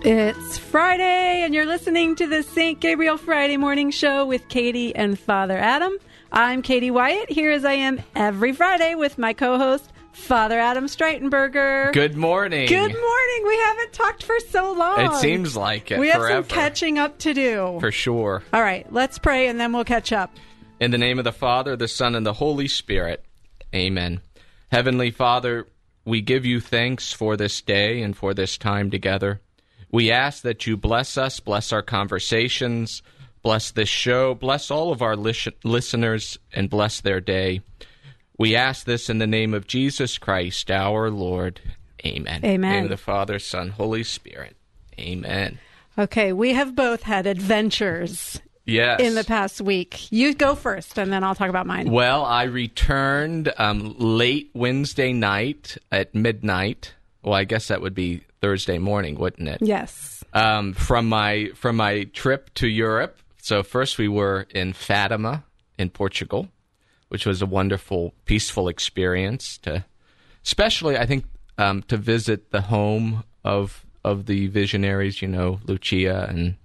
It's Friday, and you're listening to the St. Gabriel Friday Morning Show with Katie and Father Adam. I'm Katie Wyatt, here as I am every Friday with my co-host, Father Adam Streitenberger. Good morning. Good morning. We haven't talked for so long. It seems like it. We have forever. some catching up to do. For sure. All right, let's pray, and then we'll catch up. In the name of the Father, the Son, and the Holy Spirit. Amen. Heavenly Father, we give you thanks for this day and for this time together. We ask that you bless us, bless our conversations, bless this show, bless all of our listeners, and bless their day. We ask this in the name of Jesus Christ, our Lord. Amen. Amen. In the name of the Father, Son, Holy Spirit. Amen. Okay, we have both had adventures in the past week. You go first, and then I'll talk about mine. Well, I returned late Wednesday night at midnight. Well, I guess that would be Thursday morning, wouldn't it? Yes. From my trip to Europe. So first we were in Fatima in Portugal, which was a wonderful, peaceful experience. Especially, I think, to visit the home of the visionaries. You know, Lucia and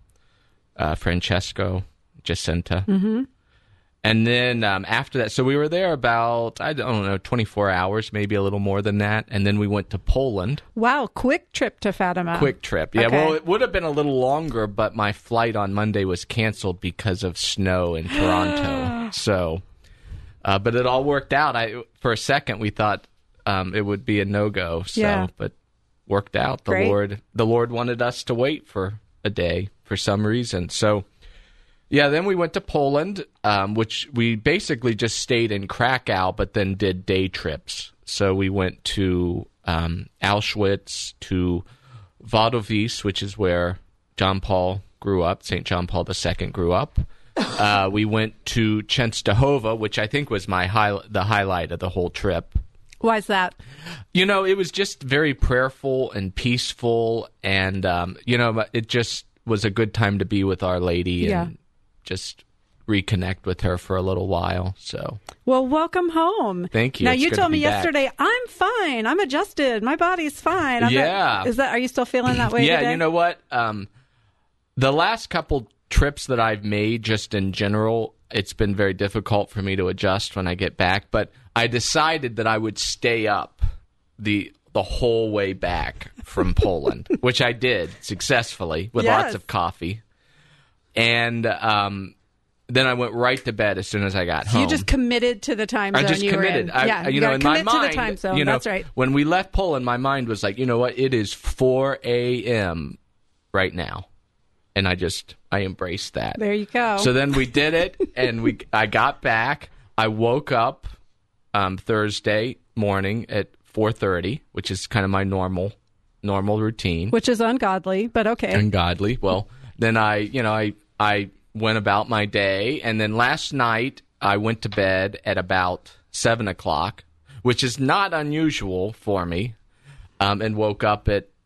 Francesco Jacinta. Mm-hmm. And then after that, so we were there about, 24 hours, maybe a little more than that. And then we went to Poland. Wow, quick trip to Fatima. Quick trip. Yeah, okay. Well, it would have been a little longer, but my flight on Monday was canceled because of snow in Toronto. So, but it all worked out. For a second, we thought it would be a no-go. So, yeah. But worked out. The Lord wanted us to wait for a day for some reason. So, yeah, then we went to Poland, which we basically just stayed in Krakow, but then did day trips. So we went to Auschwitz, to Wadowice, which is where John Paul grew up, St. John Paul II grew up. We went to Częstochowa, which I think was the highlight of the whole trip. Why is that? You know, it was just very prayerful and peaceful, and, it just was a good time to be with Our Lady and just reconnect with her for a little while. So, well, welcome home. Thank you. Now, you told me yesterday, I'm fine. I'm adjusted. My body's fine. Are you still feeling that way today? You know what? The last couple trips that I've made, just in general, it's been very difficult for me to adjust when I get back. But I decided that I would stay up the whole way back from Poland, which I did successfully with lots of coffee. And then I went right to bed as soon as I got home. You just committed to the time zone. I just committed. You in my mind, to the time zone. That's right. When we left Poland, my mind was like, you know what? It is 4 a.m. right now. And I embraced that. There you go. So then we did it, and I got back. I woke up Thursday morning at 4:30, which is kind of my normal routine. Which is ungodly, but okay. Ungodly. Well, then I went about my day, and then last night I went to bed at about 7 o'clock, which is not unusual for me, and woke up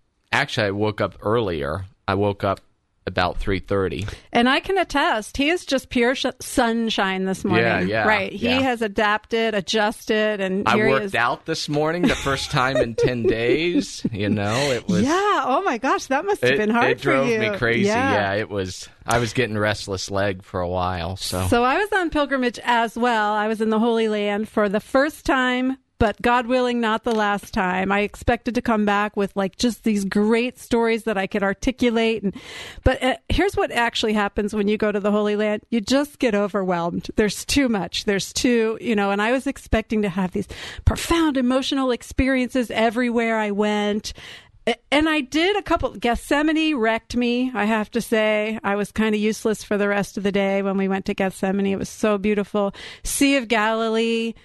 I woke up earlier. I woke up about 3:30. And I can attest, he is just pure sunshine this morning. Yeah. Right. He has adapted, adjusted, and I worked out this morning the first time in 10 days. It was... Yeah. Oh, my gosh. That must have been hard for you. It drove me crazy. Yeah, it was... I was getting restless leg for a while. So I was on pilgrimage as well. I was in the Holy Land for the first time, but God willing, not the last time. I expected to come back with just these great stories that I could articulate. But here's what actually happens when you go to the Holy Land. You just get overwhelmed. There's too much. And I was expecting to have these profound emotional experiences everywhere I went. And I did a couple. Gethsemane wrecked me, I have to say. I was kind of useless for the rest of the day when we went to Gethsemane. It was so beautiful. Sea of Galilee.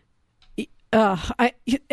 I'm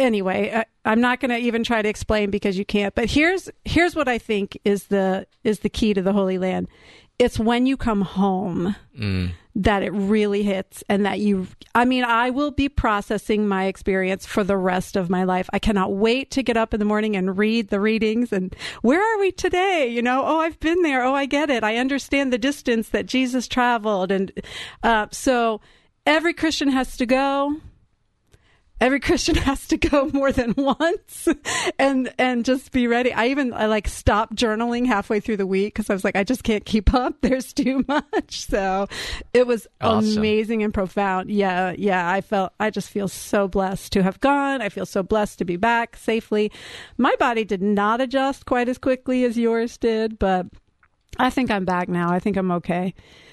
not going to even try to explain because you can't. But here's what I think is the key to the Holy Land. It's when you come home that it really hits, and that I will be processing my experience for the rest of my life. I cannot wait to get up in the morning and read the readings and where are we today? Oh, I've been there. Oh, I get it. I understand the distance that Jesus traveled. And so every Christian has to go. every Christian has to go more than once and just be ready. I like stopped journaling halfway through the week because I was like, I just can't keep up. There's too much. So it was awesome. Amazing and profound. Yeah. I just feel so blessed to have gone. I feel so blessed to be back safely. My body did not adjust quite as quickly as yours did, but I think I'm back now. I think I'm okay.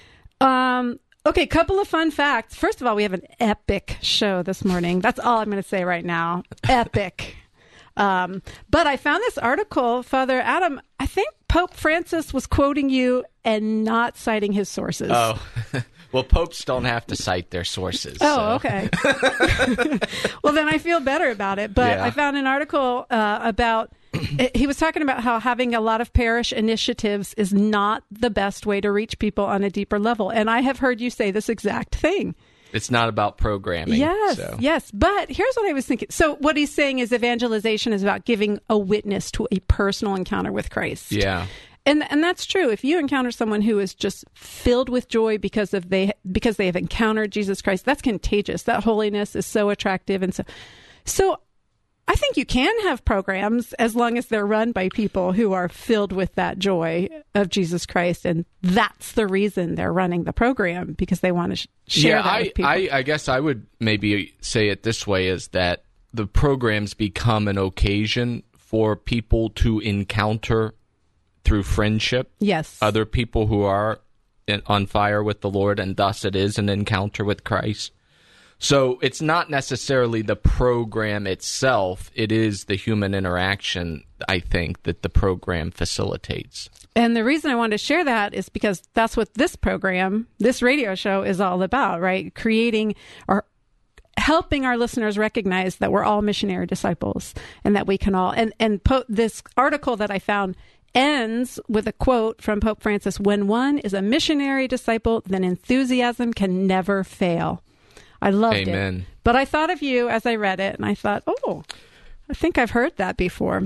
Okay, couple of fun facts. First of all, we have an epic show this morning. That's all I'm going to say right now. Epic. But I found this article, Father Adam. I think Pope Francis was quoting you and not citing his sources. Oh, well, popes don't have to cite their sources. Oh, so. Okay. Well, then I feel better about it. But Yeah. I found an article about... He was talking about how having a lot of parish initiatives is not the best way to reach people on a deeper level. And I have heard you say this exact thing. It's not about programming. Yes, so. yes. But here's what I was thinking. So what he's saying is evangelization is about giving a witness to a personal encounter with Christ. Yeah. And that's true. If you encounter someone who is just filled with joy because they have encountered Jesus Christ, that's contagious. That holiness is so attractive. And so I think you can have programs as long as they're run by people who are filled with that joy of Jesus Christ. And that's the reason they're running the program, because they want to share that with people. I guess I would maybe say it this way, is that the programs become an occasion for people to encounter through friendship. Yes. Other people who are on fire with the Lord, and thus it is an encounter with Christ. So it's not necessarily the program itself. It is the human interaction, I think, that the program facilitates. And the reason I wanted to share that is because that's what this program, this radio show is all about, right? Creating or helping our listeners recognize that we're all missionary disciples and that we can all, this article that I found ends with a quote from Pope Francis: "When one is a missionary disciple, then enthusiasm can never fail." I loved Amen. it. But I thought of you as I read it, and I thought, oh, I think I've heard that before.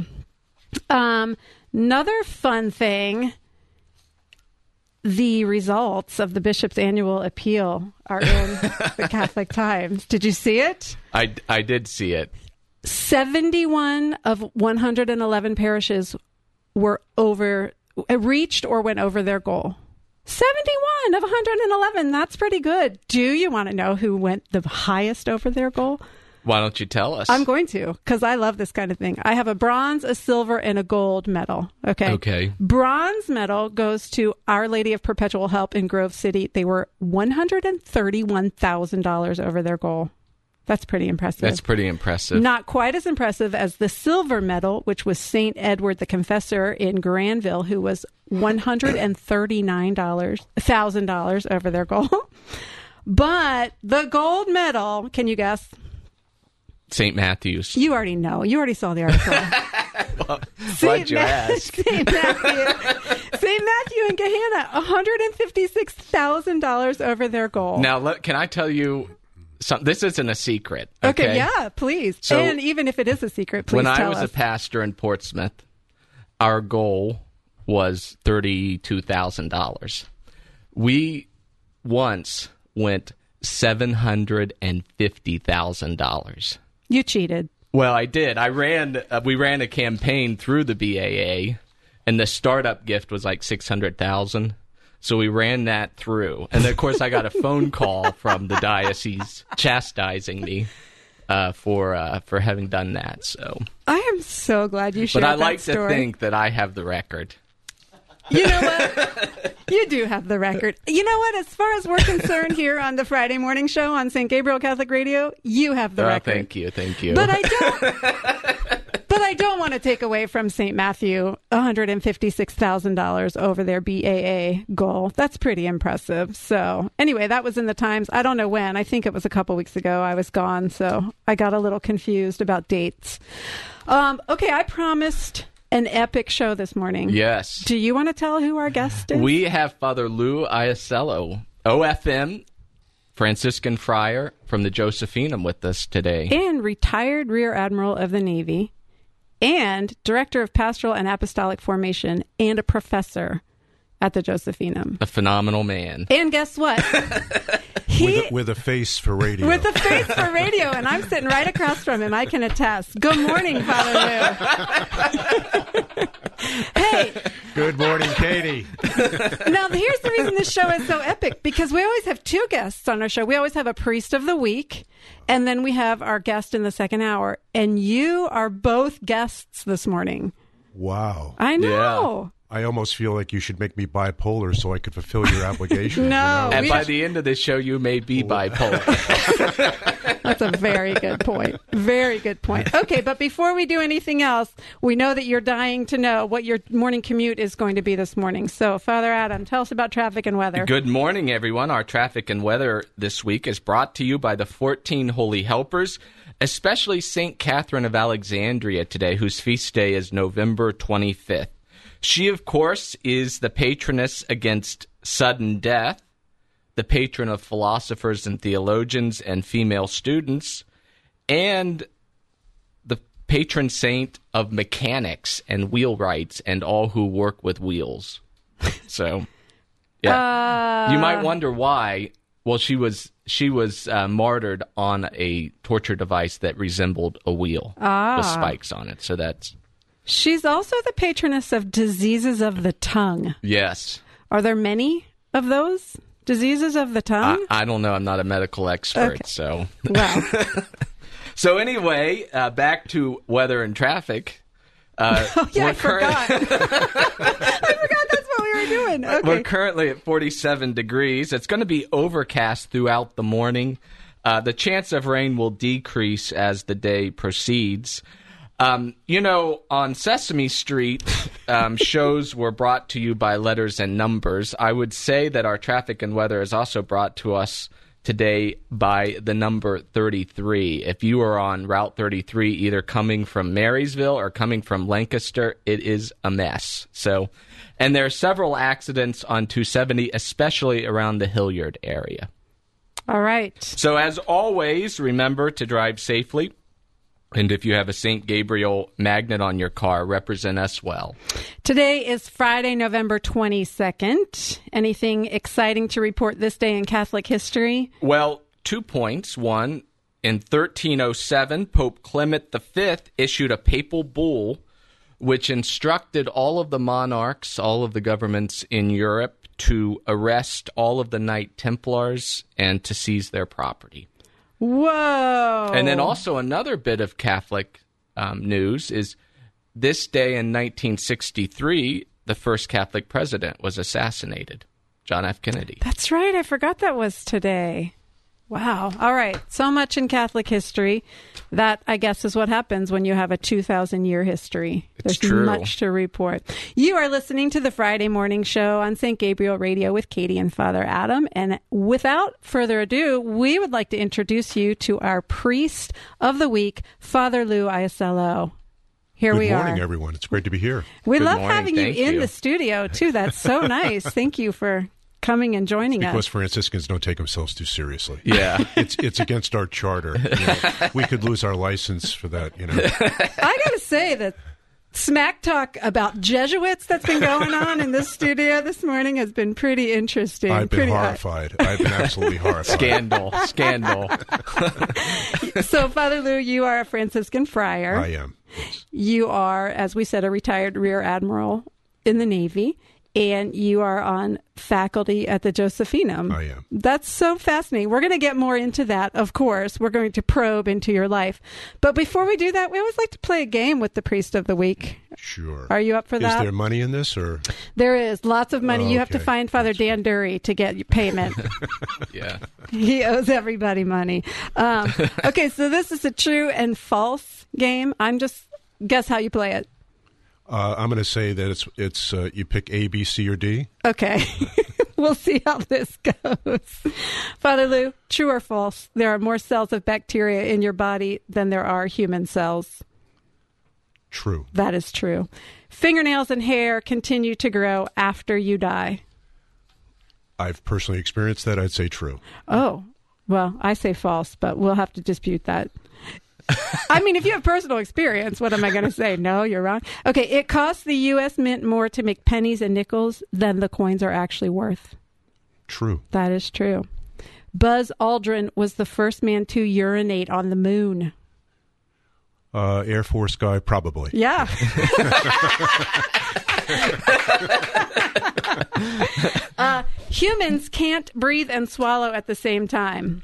Another fun thing, the results of the bishop's annual appeal are in the Catholic Times. Did you see it? I did see it. 71 of 111 parishes were reached or went over their goal. 71 of 111. That's pretty good. Do you want to know who went the highest over their goal? Why don't you tell us? I'm going to, because I love this kind of thing. I have a bronze, a silver, and a gold medal. Okay. Bronze medal goes to Our Lady of Perpetual Help in Grove City. They were $131,000 over their goal. That's pretty impressive. Not quite as impressive as the silver medal, which was St. Edward the Confessor in Granville, who was $139,000 over their goal. But the gold medal, can you guess? St. Matthew's. You already know. You already saw the article. Well, why'd you ask? St. Matthew and Gehenna, $156,000 over their goal. Now, can I tell you something? This isn't a secret. Okay, yeah, please. So, and even if it is a secret, please tell us. When I was a pastor in Portsmouth, our goal was $32,000. We once went $750,000. You cheated. Well, I did. We ran a campaign through the BAA, and the startup gift was like $600,000. So we ran that through, and then, of course, I got a phone call from the diocese chastising me for having done that. So I am so glad you shared that story. But I like to think that I have the record. You know what? You do have the record. You know what? As far as we're concerned here on the Friday morning show on St. Gabriel Catholic Radio, you have the record. Thank you. But I don't want to take away from St. Matthew $156,000 over their BAA goal. That's pretty impressive. So anyway, that was in the Times. I don't know when. I think it was a couple weeks ago. I was gone, so I got a little confused about dates. Okay, I promised an epic show this morning. Yes. Do you want to tell who our guest is? We have Father Lou Iasello, OFM, Franciscan friar from the Josephinum, with us today. And retired Rear Admiral of the Navy, and Director of Pastoral and Apostolic Formation, and a professor at the Josephinum. A phenomenal man. And guess what? With a face for radio. With a face for radio, and I'm sitting right across from him. I can attest. Good morning, Father Lou. Hey. Good morning, Katie. Now, here's the reason this show is so epic, because we always have two guests on our show. We always have a priest of the week, and then we have our guest in the second hour. And you are both guests this morning. Wow. I know. I almost feel like you should make me bipolar so I could fulfill your obligation. No. And by the end of this show, you may be bipolar. That's a very good point. Very good point. Okay, but before we do anything else, we know that you're dying to know what your morning commute is going to be this morning. So, Father Adam, tell us about traffic and weather. Good morning, everyone. Our traffic and weather this week is brought to you by the 14 Holy Helpers, especially St. Catherine of Alexandria today, whose feast day is November 25th. She, of course, is the patroness against sudden death, the patron of philosophers and theologians and female students, and the patron saint of mechanics and wheelwrights and all who work with wheels. So, yeah. You might wonder why. Well, she was martyred on a torture device that resembled a wheel with spikes on it. So that's... She's also the patroness of diseases of the tongue. Yes. Are there many of those diseases of the tongue? I don't know. I'm not a medical expert, okay. So. Well. So anyway, back to weather and traffic. I forgot. I forgot that's what we were doing. Okay. We're currently at 47 degrees. It's going to be overcast throughout the morning. The chance of rain will decrease as the day proceeds. On Sesame Street, shows were brought to you by letters and numbers. I would say that our traffic and weather is also brought to us today by the number 33. If you are on Route 33, either coming from Marysville or coming from Lancaster, it is a mess. So, and there are several accidents on 270, especially around the Hilliard area. All right. So as always, remember to drive safely. And if you have a St. Gabriel magnet on your car, represent us well. Today is Friday, November 22nd. Anything exciting to report this day in Catholic history? Well, 2 points. One, in 1307, Pope Clement V issued a papal bull which instructed all of the monarchs, all of the governments in Europe, to arrest all of the Knight Templars and to seize their property. Whoa! And then also another bit of Catholic news is this day in 1963, the first Catholic president was assassinated, John F. Kennedy. That's right. I forgot that was today. Wow. All right. So much in Catholic history. That, I guess, is what happens when you have a 2,000-year history. It's There's true. much to report. You are listening to the Friday Morning Show on St. Gabriel Radio with Katie and Father Adam. And without further ado, we would like to introduce you to our priest of the week, Father Lou Iasello. Here we are. Good morning, everyone. It's great to be here. We Good love morning. having you Thank in you. the studio, too. That's so nice. Thank you for coming and joining us. Because Franciscans don't take themselves too seriously. Yeah. It's against our charter. We could lose our license for that, I got to say that smack talk about Jesuits that's been going on in this studio this morning has been pretty interesting. I've been horrified. I've been absolutely horrified. Scandal. So, Father Lou, you are a Franciscan friar. I am. You are, as we said, a retired Rear Admiral in the Navy. And you are on faculty at the Josephinum. I am. That's so fascinating. We're going to get more into that, of course. We're going to probe into your life. But before we do that, we always like to play a game with the Priest of the Week. Sure. Are you up for that? Is there money in this? Or There is lots of money. Oh, You have to okay. find Father Dan Dury to get your payment. Yeah. He owes everybody money. Okay, so this is a true and false game. Guess how you play it. I'm going to say that it's you pick A, B, C, or D. Okay. We'll see how this goes. Father Lou, true or false? There are more cells of bacteria in your body than there are human cells. True. That is true. Fingernails and hair continue to grow after you die. I've personally experienced that. I'd say true. Oh, well, I say false, but we'll have to dispute that. I mean, if you have personal experience, what am I going to say? No, you're wrong. Okay, it costs the U.S. Mint more to make pennies and nickels than the coins are actually worth. True. That is true. Buzz Aldrin was the first man to urinate on the moon. Air Force guy, probably. Yeah. Humans can't breathe and swallow at the same time.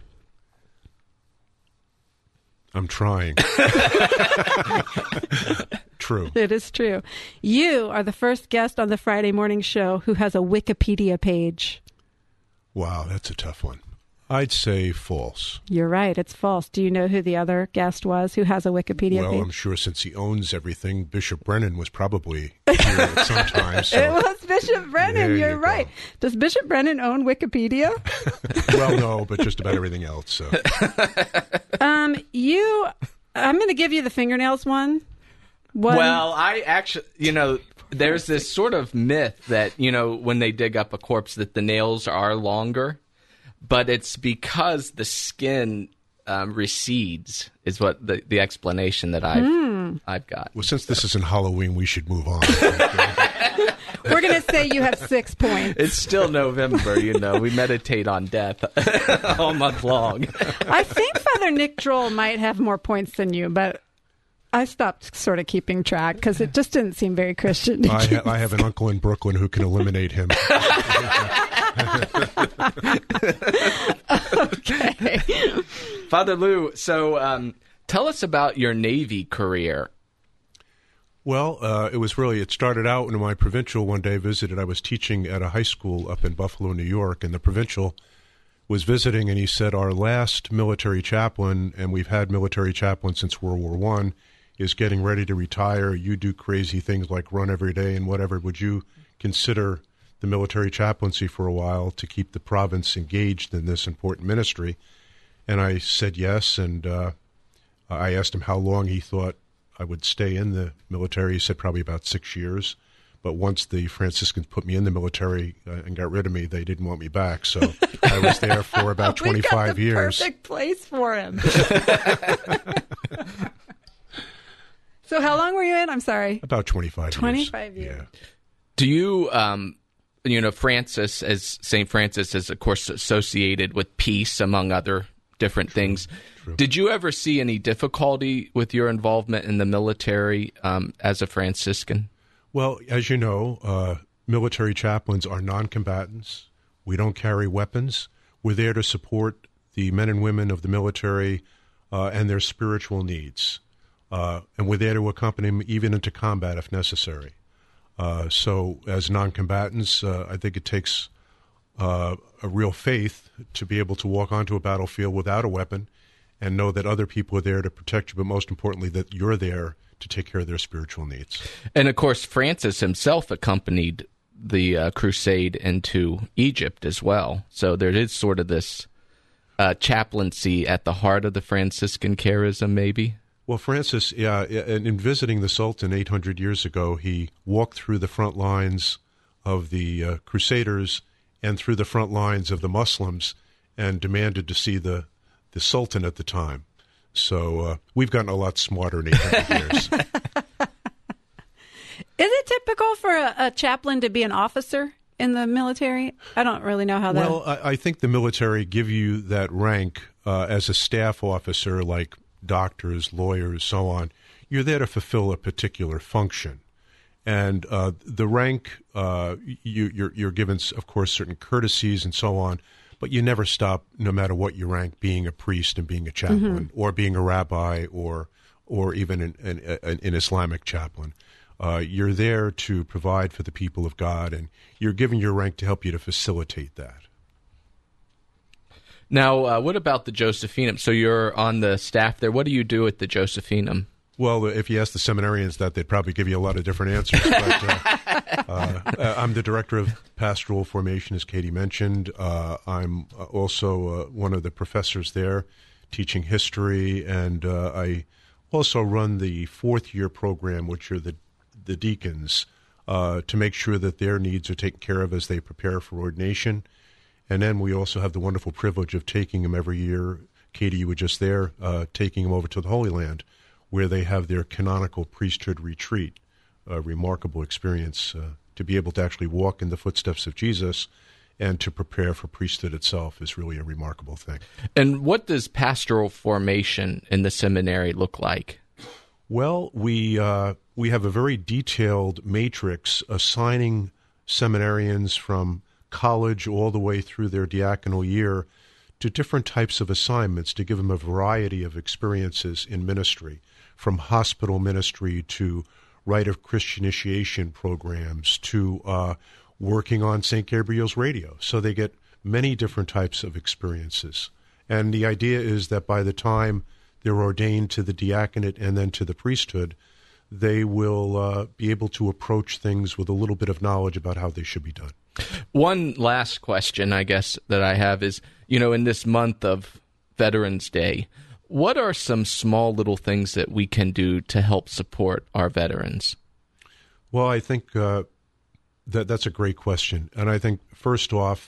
I'm trying. True. It is true. You are the first guest on the Friday morning show who has a Wikipedia page. Wow, that's a tough one. I'd say false. You're right. It's false. Do you know who the other guest was who has a Wikipedia Well, page? I'm sure since he owns everything, Bishop Brennan was probably here at some time. So. It was Bishop Brennan. There You're you right. go. Does Bishop Brennan own Wikipedia? Well, no, but just about everything else. So. I'm going to give you the fingernails one. Well, I actually, there's this sort of myth that, when they dig up a corpse that the nails are longer, but it's because the skin recedes is what the explanation that I've got. Well, since this isn't Halloween, we should move on. We're going to say you have 6 points. It's still November, we meditate on death all month long. I think Father Nick Droll might have more points than you, but I stopped sort of keeping track because it just didn't seem very Christian. I have an uncle in Brooklyn who can eliminate him. Okay. Father Lou, so tell us about your Navy career. Well, it started out when my provincial one day visited. I was teaching at a high school up in Buffalo, New York, and the provincial was visiting, and he said, our last military chaplain, and we've had military chaplains since World War I, is getting ready to retire. You do crazy things like run every day and whatever. Would you consider the military chaplaincy for a while to keep the province engaged in this important ministry? And I said yes, and I asked him how long he thought I would stay in the military. He said probably about 6 years. But once the Franciscans put me in the military and got rid of me, they didn't want me back. So I was there for about 25 years. Perfect place for him. So how long were you in? I'm sorry. About 25 years. 25 years. Yeah. Do you, Francis, as St. Francis is, of course, associated with peace, among other different things. True. Did you ever see any difficulty with your involvement in the military as a Franciscan? Well, as you know, military chaplains are non-combatants. We don't carry weapons. We're there to support the men and women of the military and their spiritual needs. And we're there to accompany them even into combat if necessary. So as non-combatants, I think it takes a real faith to be able to walk onto a battlefield without a weapon and know that other people are there to protect you, but most importantly, that you're there to take care of their spiritual needs. And, of course, Francis himself accompanied the crusade into Egypt as well. So there is sort of this chaplaincy at the heart of the Franciscan charism, maybe? Well, Francis, in visiting the Sultan 800 years ago, he walked through the front lines of the Crusaders and through the front lines of the Muslims and demanded to see the Sultan at the time. So we've gotten a lot smarter in 800 years. Is it typical for a chaplain to be an officer in the military? I don't really know how that... Well, I think the military give you that rank as a staff officer, like doctors, lawyers, so on. You're there to fulfill a particular function. And the rank, you're given, of course, certain courtesies and so on, but you never stop, no matter what your rank, being a priest and being a chaplain, or being a rabbi, or even an Islamic chaplain. You're there to provide for the people of God, and you're given your rank to help you to facilitate that. Now, what about the Josephinum? So you're on the staff there. What do you do at the Josephinum? Well, if you ask the seminarians that, they'd probably give you a lot of different answers. But I'm the director of pastoral formation, as Katie mentioned. I'm also one of the professors there teaching history, and I also run the fourth-year program, which are the deacons, to make sure that their needs are taken care of as they prepare for ordination. And then we also have the wonderful privilege of taking them every year, Katie, you were just there, taking them over to the Holy Land, where they have their canonical priesthood retreat. A remarkable experience to be able to actually walk in the footsteps of Jesus and to prepare for priesthood itself is really a remarkable thing. And what does pastoral formation in the seminary look like? Well, we have a very detailed matrix assigning seminarians from college all the way through their diaconal year to different types of assignments to give them a variety of experiences in ministry, from hospital ministry to rite of Christian initiation programs to working on St. Gabriel's Radio. So they get many different types of experiences. And the idea is that by the time they're ordained to the diaconate and then to the priesthood, they will be able to approach things with a little bit of knowledge about how they should be done. One last question, I guess, that I have is, in this month of Veterans Day, what are some small little things that we can do to help support our veterans? Well, I think that's a great question. And I think, first off,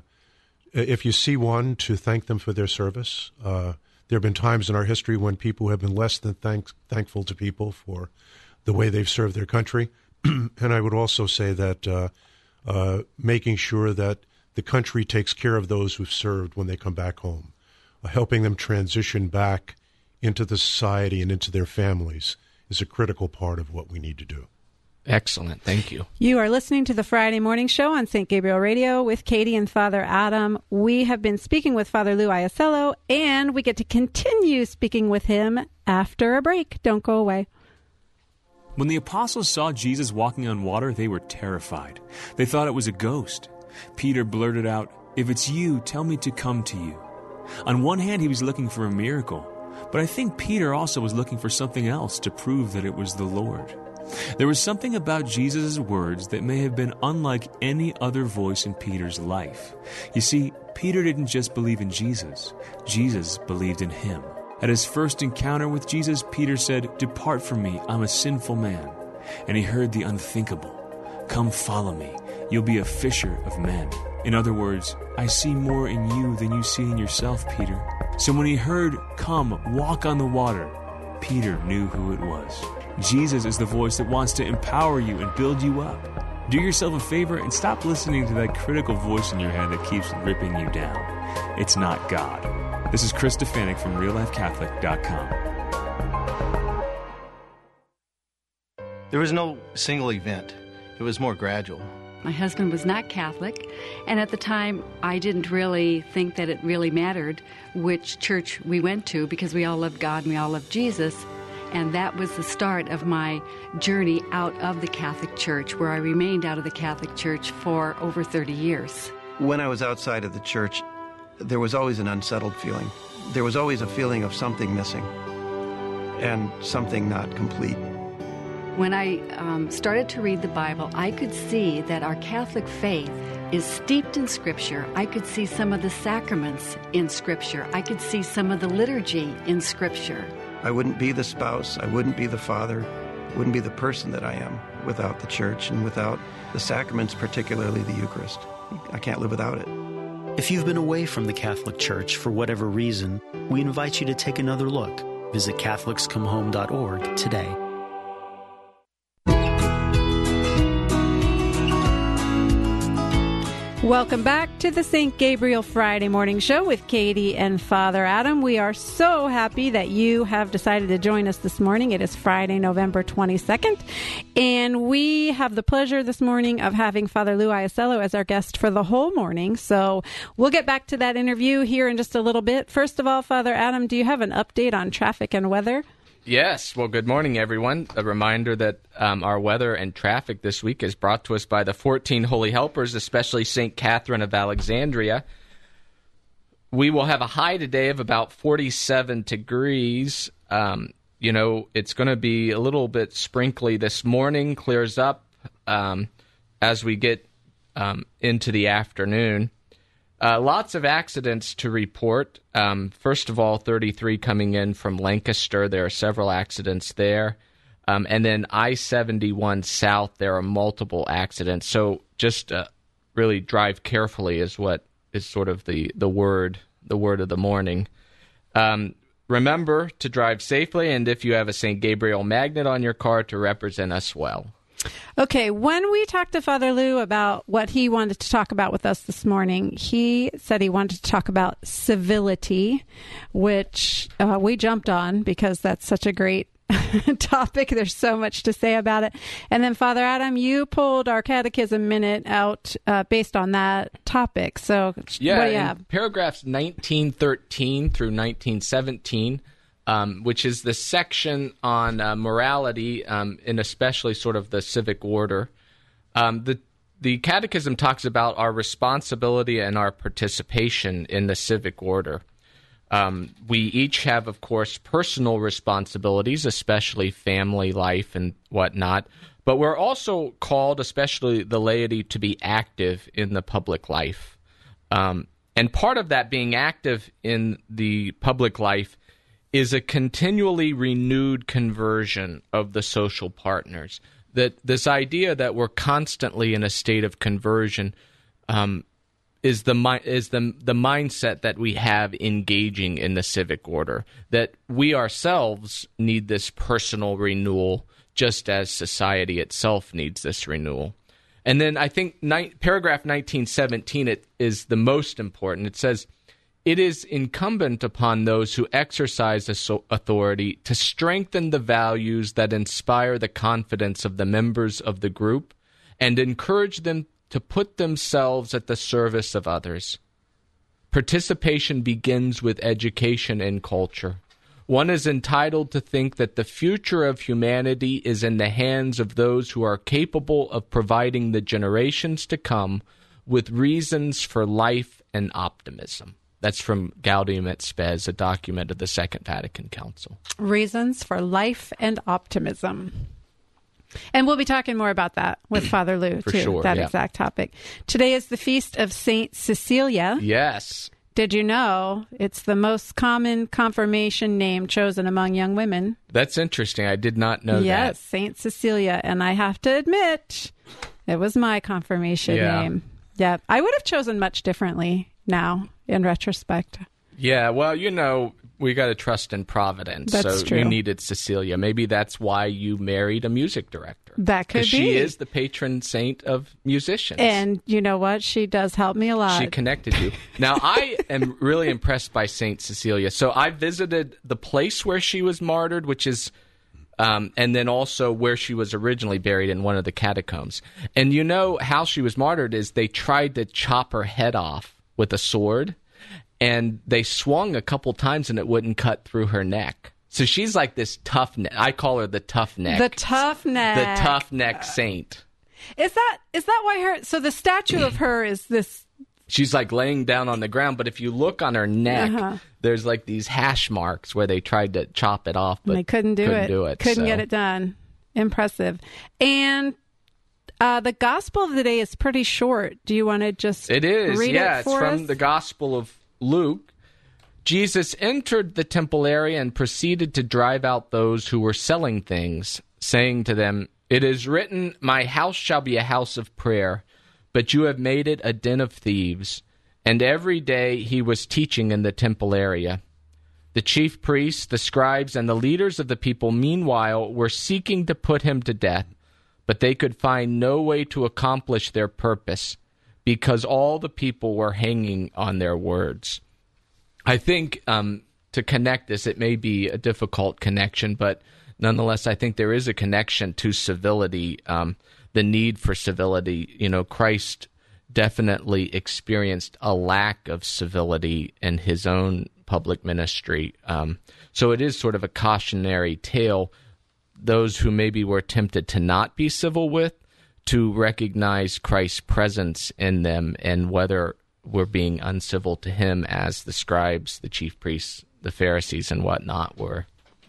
if you see one, to thank them for their service. There have been times in our history when people have been less than thankful to people for the way they've served their country. And I would also say that making sure that the country takes care of those who've served when they come back home, helping them transition back into the society and into their families is a critical part of what we need to do. Excellent. Thank you. You are listening to the Friday Morning Show on St. Gabriel Radio with Katie and Father Adam. We have been speaking with Father Lou Iasello, and we get to continue speaking with him after a break. Don't go away. When the apostles saw Jesus walking on water, they were terrified. They thought it was a ghost. Peter blurted out, "If it's you, tell me to come to you." On one hand, he was looking for a miracle, but I think Peter also was looking for something else to prove that it was the Lord. There was something about Jesus' words that may have been unlike any other voice in Peter's life. You see, Peter didn't just believe in Jesus. Jesus believed in him. At his first encounter with Jesus, Peter said, "Depart from me, I'm a sinful man." And he heard the unthinkable. "Come follow me. You'll be a fisher of men." In other words, I see more in you than you see in yourself, Peter. So when he heard, "Come, walk on the water," Peter knew who it was. Jesus is the voice that wants to empower you and build you up. Do yourself a favor and stop listening to that critical voice in your head that keeps ripping you down. It's not God. This is Chris Stefanik from RealLifeCatholic.com. There was no single event. It was more gradual. My husband was not Catholic, and at the time, I didn't really think that it really mattered which church we went to because we all loved God and we all loved Jesus. And that was the start of my journey out of the Catholic Church, where I remained out of the Catholic Church for over 30 years. When I was outside of the church, there was always an unsettled feeling. There was always a feeling of something missing and something not complete. When I started to read the Bible, I could see that our Catholic faith is steeped in Scripture. I could see some of the sacraments in Scripture. I could see some of the liturgy in Scripture. I wouldn't be the spouse, I wouldn't be the father, wouldn't be the person that I am without the church and without the sacraments, particularly the Eucharist. I can't live without it. If you've been away from the Catholic Church for whatever reason, we invite you to take another look. Visit CatholicsComeHome.org today. Welcome back to the St. Gabriel Friday Morning Show with Katie and Father Adam. We are so happy that you have decided to join us this morning. It is Friday, November 22nd, and we have the pleasure this morning of having Father Lou Iasello as our guest for the whole morning. So we'll get back to that interview here in just a little bit. First of all, Father Adam, do you have an update on traffic and weather? Yes. Well, good morning, everyone. A reminder that our weather and traffic this week is brought to us by the 14 Holy Helpers, especially St. Catherine of Alexandria. We will have a high today of about 47 degrees. It's going to be a little bit sprinkly this morning, clears up as we get into the afternoon. Lots of accidents to report. First of all, 33 coming in from Lancaster. There are several accidents there. And then I-71 south, there are multiple accidents. So just really drive carefully is what is sort of the word of the morning. Remember to drive safely, and if you have a St. Gabriel magnet on your car, to represent us well. Okay, when we talked to Father Lou about what he wanted to talk about with us this morning, he said he wanted to talk about civility, which we jumped on because that's such a great topic. There's so much to say about it. And then, Father Adam, you pulled our Catechism Minute out based on that topic. So what do you have? Paragraphs 1913 through 1917, which is the section on morality, and especially sort of the civic order. The Catechism talks about our responsibility and our participation in the civic order. We each have, of course, personal responsibilities, especially family life and whatnot, but we're also called, especially the laity, to be active in the public life. And part of that being active in the public life is a continually renewed conversion of the social partners. That this idea that we're constantly in a state of conversion is the mindset that we have engaging in the civic order. That we ourselves need this personal renewal, just as society itself needs this renewal. And then I think paragraph 1917 is the most important. It says, "It is incumbent upon those who exercise authority to strengthen the values that inspire the confidence of the members of the group and encourage them to put themselves at the service of others. Participation begins with education and culture. One is entitled to think that the future of humanity is in the hands of those who are capable of providing the generations to come with reasons for life and optimism." That's from Gaudium et Spes, a document of the Second Vatican Council. Reasons for life and optimism. And we'll be talking more about that with Father Lou, For too, sure, that yeah. exact topic. Today is the feast of Saint Cecilia. Yes. Did you know it's the most common confirmation name chosen among young women? That's interesting. I did not know that. Yes, Saint Cecilia. And I have to admit, it was my confirmation name. Yeah, I would have chosen much differently now, in retrospect. Yeah, well, we got to trust in Providence. That's so true. You needed Cecilia. Maybe that's why you married a music director. That could be. She is the patron saint of musicians. And you know what? She does help me a lot. She connected you. Now, I am really impressed by Saint Cecilia. So I visited the place where she was martyred, which is, and then also where she was originally buried in one of the catacombs. And you know how she was martyred is they tried to chop her head off with a sword, and they swung a couple times and it wouldn't cut through her neck. So she's like this tough neck. I call her the tough neck. The tough neck. The tough neck saint. Is that why her? So the statue of her is this. She's like laying down on the ground, but if you look on her neck, there's like these hash marks where they tried to chop it off, but they couldn't do it. Couldn't get it done. Impressive. And the Gospel of the day is pretty short. Do you want to just read it for us? It's from the Gospel of Luke. Jesus entered the temple area and proceeded to drive out those who were selling things, saying to them, "It is written, 'My house shall be a house of prayer,' but you have made it a den of thieves." And every day he was teaching in the temple area. The chief priests, the scribes, and the leaders of the people, meanwhile, were seeking to put him to death, but they could find no way to accomplish their purpose, because all the people were hanging on their words. I think to connect this, it may be a difficult connection, but nonetheless, I think there is a connection to civility, the need for civility. Christ definitely experienced a lack of civility in his own public ministry. So it is sort of a cautionary tale. Those who maybe were tempted to not be civil with, to recognize Christ's presence in them and whether we're being uncivil to him as the scribes, the chief priests, the Pharisees, and whatnot were.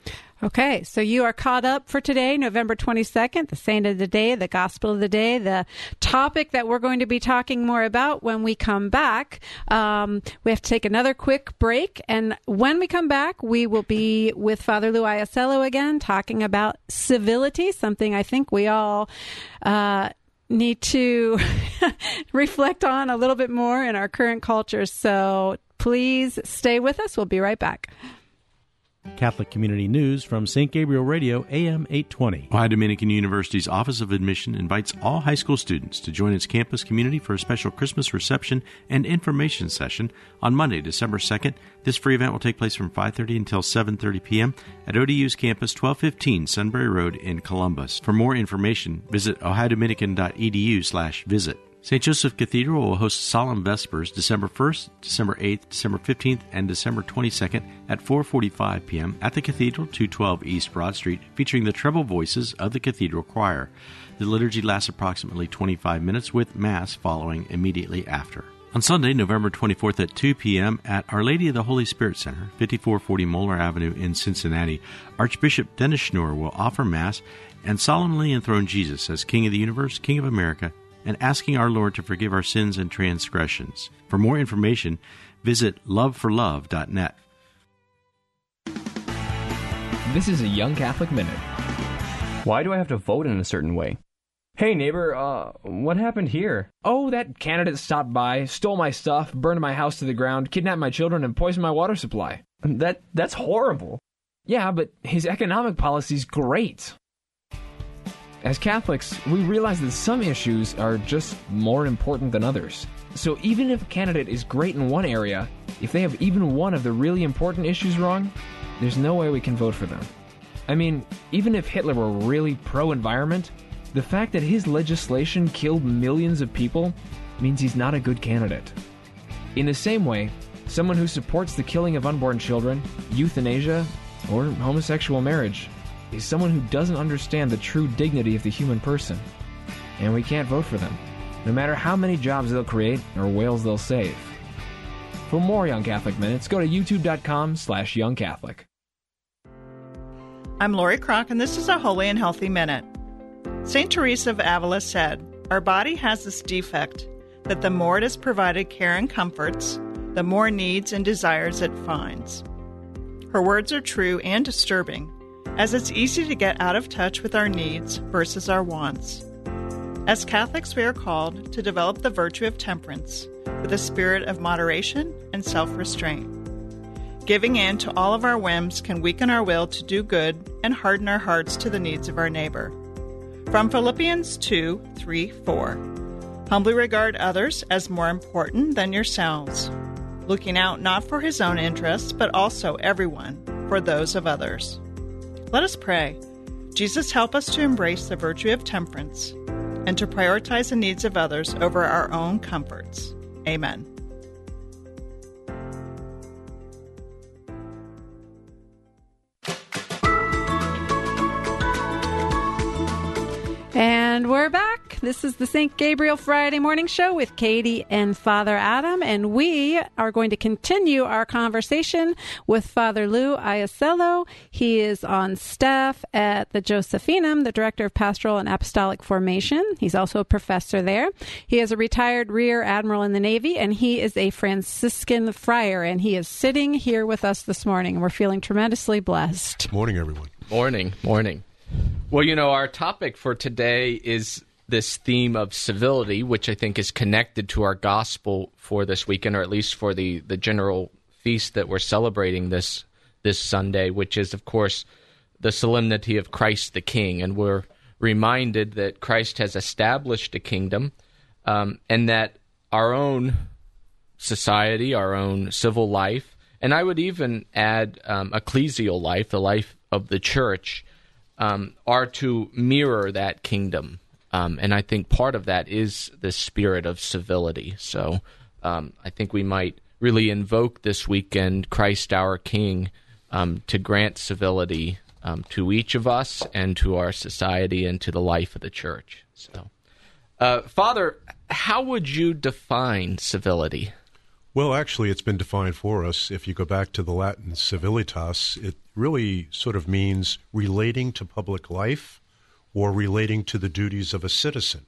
Okay, so you are caught up for today, November 22nd, the saint of the day, the gospel of the day, the topic that we're going to be talking more about when we come back. We have to take another quick break, and when we come back, we will be with Father Lou Iasello again, talking about civility, something I think we all need to reflect on a little bit more in our current culture. So please stay with us. We'll be right back. Catholic Community News from St. Gabriel Radio, AM 820. Ohio Dominican University's Office of Admission invites all high school students to join its campus community for a special Christmas reception and information session on Monday, December 2nd. This free event will take place from 5:30 until 7:30 p.m. at ODU's campus, 1215 Sunbury Road in Columbus. For more information, visit ohiodominican.edu/visit. St. Joseph Cathedral will host Solemn Vespers December 1st, December 8th, December 15th, and December 22nd at 4:45 p.m. at the Cathedral, 212 East Broad Street, featuring the treble voices of the Cathedral Choir. The liturgy lasts approximately 25 minutes, with Mass following immediately after. On Sunday, November 24th at 2 p.m. at Our Lady of the Holy Spirit Center, 5440 Moeller Avenue in Cincinnati, Archbishop Dennis Schnoor will offer Mass and solemnly enthrone Jesus as King of the Universe, King of America, and asking our Lord to forgive our sins and transgressions. For more information, visit loveforlove.net. This is a Young Catholic Minute. Why do I have to vote in a certain way? Hey neighbor, what happened here? Oh, that candidate stopped by, stole my stuff, burned my house to the ground, kidnapped my children, and poisoned my water supply. That's horrible. Yeah, but his economic policy's great. As Catholics, we realize that some issues are just more important than others. So even if a candidate is great in one area, if they have even one of the really important issues wrong, there's no way we can vote for them. I mean, even if Hitler were really pro-environment, the fact that his legislation killed millions of people means he's not a good candidate. In the same way, someone who supports the killing of unborn children, euthanasia, or homosexual marriage is someone who doesn't understand the true dignity of the human person. And we can't vote for them, no matter how many jobs they'll create or whales they'll save. For more Young Catholic Minutes, go to youtube.com/youngcatholic. I'm Lori Kroc, and this is a Holy and Healthy Minute. St. Teresa of Avila said, "Our body has this defect, that the more it is provided care and comforts, the more needs and desires it finds." Her words are true and disturbing, as it's easy to get out of touch with our needs versus our wants. As Catholics, we are called to develop the virtue of temperance with a spirit of moderation and self-restraint. Giving in to all of our whims can weaken our will to do good and harden our hearts to the needs of our neighbor. From Philippians 2:3-4, humbly regard others as more important than yourselves, looking out not for his own interests, but also everyone, for those of others. Let us pray. Jesus, help us to embrace the virtue of temperance and to prioritize the needs of others over our own comforts. Amen. And we're back. This is the St. Gabriel Friday Morning Show with Katie and Father Adam, and we are going to continue our conversation with Father Lou Iasello. He is on staff at the Josephinum, the Director of Pastoral and Apostolic Formation. He's also a professor there. He is a retired Rear Admiral in the Navy, and he is a Franciscan friar, and he is sitting here with us this morning. We're feeling tremendously blessed. Morning, everyone. Morning. Well, our topic for today is this theme of civility, which I think is connected to our gospel for this weekend, or at least for the general feast that we're celebrating this Sunday, which is, of course, the solemnity of Christ the King. And we're reminded that Christ has established a kingdom, and that our own society, our own civil life, and I would even add ecclesial life, the life of the church, are to mirror that kingdom. And I think part of that is the spirit of civility. So I think we might really invoke this weekend Christ our King to grant civility to each of us and to our society and to the life of the church. So, Father, how would you define civility? Well, actually, it's been defined for us. If you go back to the Latin civilitas, it really sort of means relating to public life or relating to the duties of a citizen.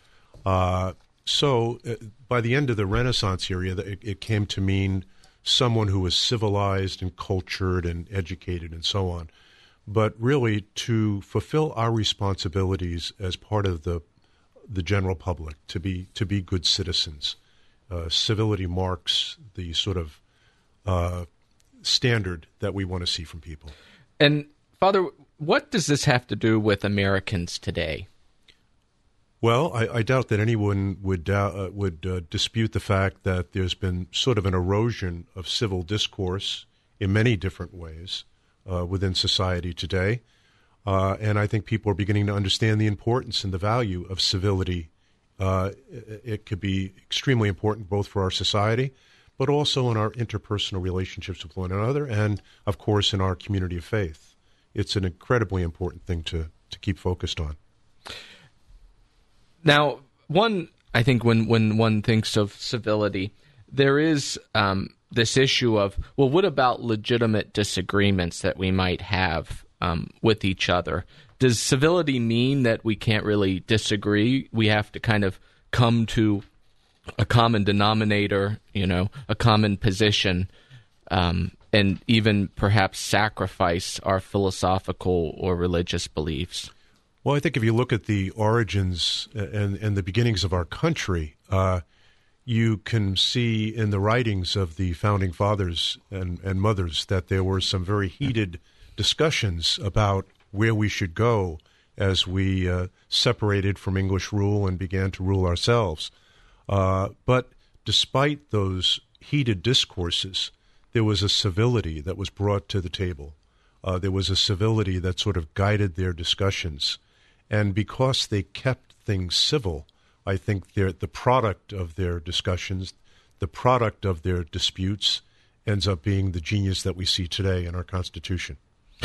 So by the end of the Renaissance era, it came to mean someone who was civilized and cultured and educated and so on. But really, to fulfill our responsibilities as part of the general public, to be good citizens. Civility marks the sort of standard that we want to see from people. And Father, what does this have to do with Americans today? Well, I doubt that anyone would dispute the fact that there's been sort of an erosion of civil discourse in many different ways within society today. And I think people are beginning to understand the importance and the value of civility. It could be extremely important both for our society, but also in our interpersonal relationships with one another and, of course, in our community of faith. It's an incredibly important thing to keep focused on. Now, I think when one thinks of civility, there is this issue of, well, what about legitimate disagreements that we might have with each other? Does civility mean that we can't really disagree? We have to kind of come to a common denominator, a common position, and even perhaps sacrifice our philosophical or religious beliefs? Well, I think if you look at the origins and the beginnings of our country, you can see in the writings of the founding fathers and mothers that there were some very heated discussions about where we should go as we separated from English rule and began to rule ourselves. But despite those heated discourses, there was a civility that was brought to the table. There was a civility that sort of guided their discussions. And because they kept things civil, I think the product of their discussions, the product of their disputes, ends up being the genius that we see today in our Constitution.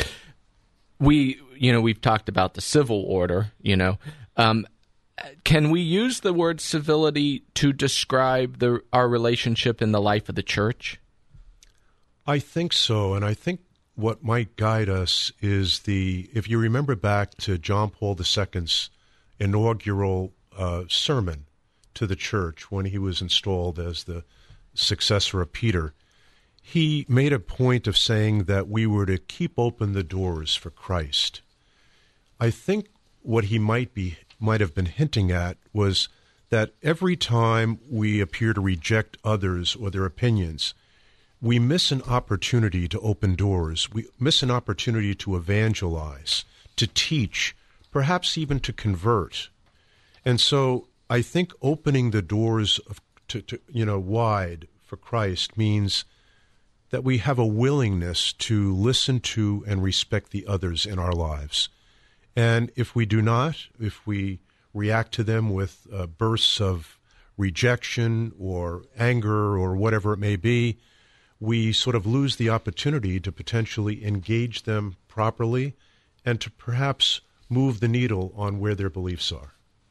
We've talked about the civil order, Can we use the word civility to describe our relationship in the life of the church? I think so, and I think what might guide us is if you remember back to John Paul II's inaugural sermon to the church when he was installed as the successor of Peter, he made a point of saying that we were to keep open the doors for Christ. I think what he might have been hinting at was that every time we appear to reject others or their opinions, we miss an opportunity to open doors. We miss an opportunity to evangelize, to teach, perhaps even to convert. And so I think opening the doors wide for Christ means that we have a willingness to listen to and respect the others in our lives. And if we do not, if we react to them with bursts of rejection or anger or whatever it may be, we sort of lose the opportunity to potentially engage them properly and to perhaps move the needle on where their beliefs are.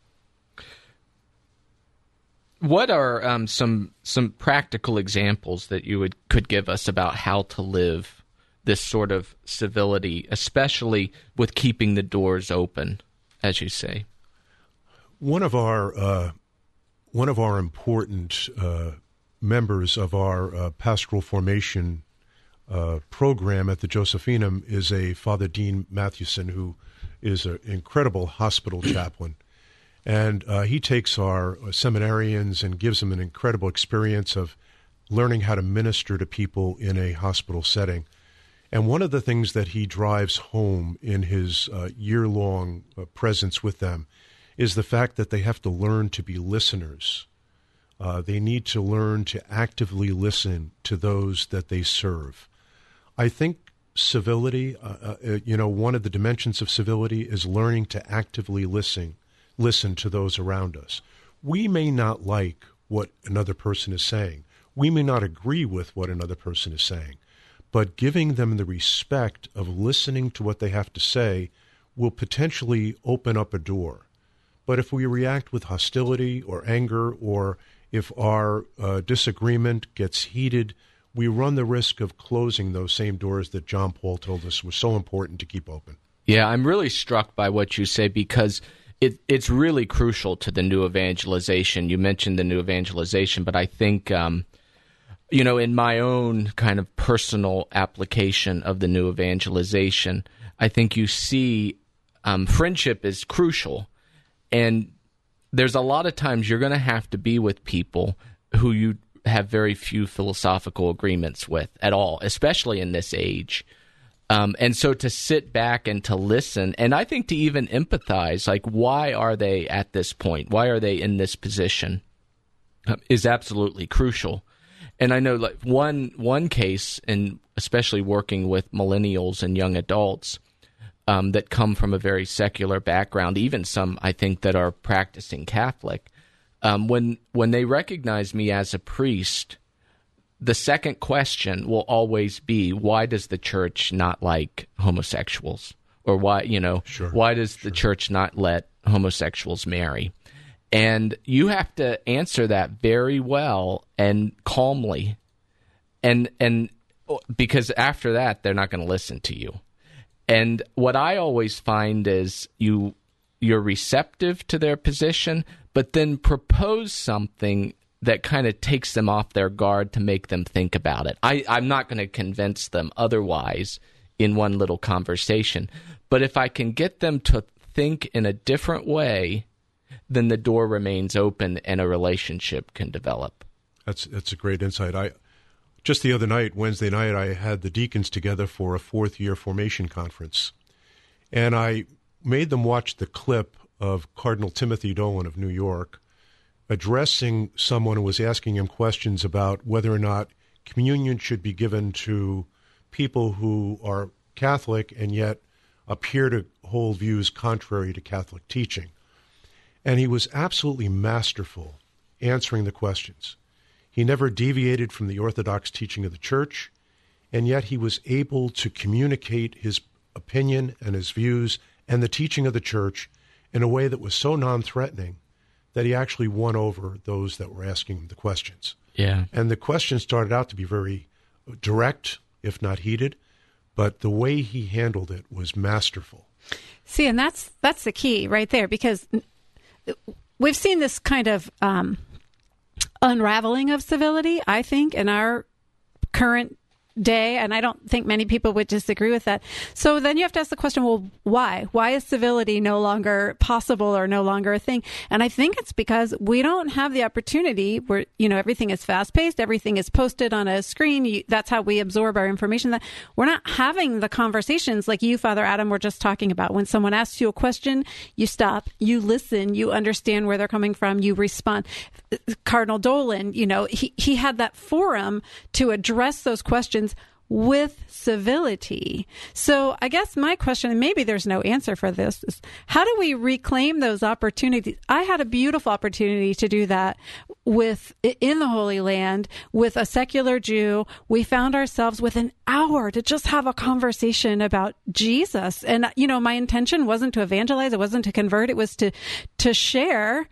What are some practical examples that you could give us about how to live this sort of civility, especially with keeping the doors open, as you say? One of our important members of our pastoral formation program at the Josephinum is a Father Dean Mathewson, who is an incredible hospital chaplain. And he takes our seminarians and gives them an incredible experience of learning how to minister to people in a hospital setting. And one of the things that he drives home in his year-long presence with them is the fact that they have to learn to be listeners. They need to learn to actively listen to those that they serve. I think civility, one of the dimensions of civility is learning to actively listen to those around us. We may not like what another person is saying. We may not agree with what another person is saying. But giving them the respect of listening to what they have to say will potentially open up a door. But if we react with hostility or anger, or if our disagreement gets heated, we run the risk of closing those same doors that John Paul told us was so important to keep open. Yeah, I'm really struck by what you say, because it's really crucial to the new evangelization. You mentioned the new evangelization, but I think, in my own kind of personal application of the new evangelization, I think you see friendship is crucial. And there's a lot of times you're going to have to be with people who you have very few philosophical agreements with at all, especially in this age. And so to sit back and to listen, and I think to even empathize, like, why are they at this point? Why are they in this position? Is absolutely crucial. And I know, like, one case, and especially working with millennials and young adults that come from a very secular background, even some, I think, that are practicing Catholic, when they recognize me as a priest, the second question will always be, why does the church not like homosexuals? Or why does the church not let homosexuals marry? And you have to answer that very well and calmly. And because after that, they're not going to listen to you. And what I always find is you're receptive to their position, but then propose something that kind of takes them off their guard to make them think about it. I'm not going to convince them otherwise in one little conversation. But if I can get them to think in a different way, then the door remains open and a relationship can develop. That's a great insight. Just the other night, Wednesday night, I had the deacons together for a fourth-year formation conference. And I made them watch the clip of Cardinal Timothy Dolan of New York addressing someone who was asking him questions about whether or not communion should be given to people who are Catholic and yet appear to hold views contrary to Catholic teaching. And he was absolutely masterful answering the questions. He never deviated from the Orthodox teaching of the Church, and yet he was able to communicate his opinion and his views and the teaching of the Church in a way that was so non-threatening that he actually won over those that were asking him the questions. Yeah. And the questions started out to be very direct, if not heated, but the way he handled it was masterful. See, and that's the key right there, because we've seen this kind of unraveling of civility, I think, in our current day, and I don't think many people would disagree with that. So then you have to ask the question, well, why? Why is civility no longer possible or no longer a thing? And I think it's because we don't have the opportunity where, everything is fast-paced, everything is posted on a screen. That's how we absorb our information. That we're not having the conversations like you, Father Adam, were just talking about. When someone asks you a question, you stop, you listen, you understand where they're coming from, you respond. Cardinal Dolan, he had that forum to address those questions with civility. So I guess my question, and maybe there's no answer for this, is how do we reclaim those opportunities? I had a beautiful opportunity to do that in the Holy Land with a secular Jew. We found ourselves with an hour to just have a conversation about Jesus. And, my intention wasn't to evangelize. It wasn't to convert. It was to share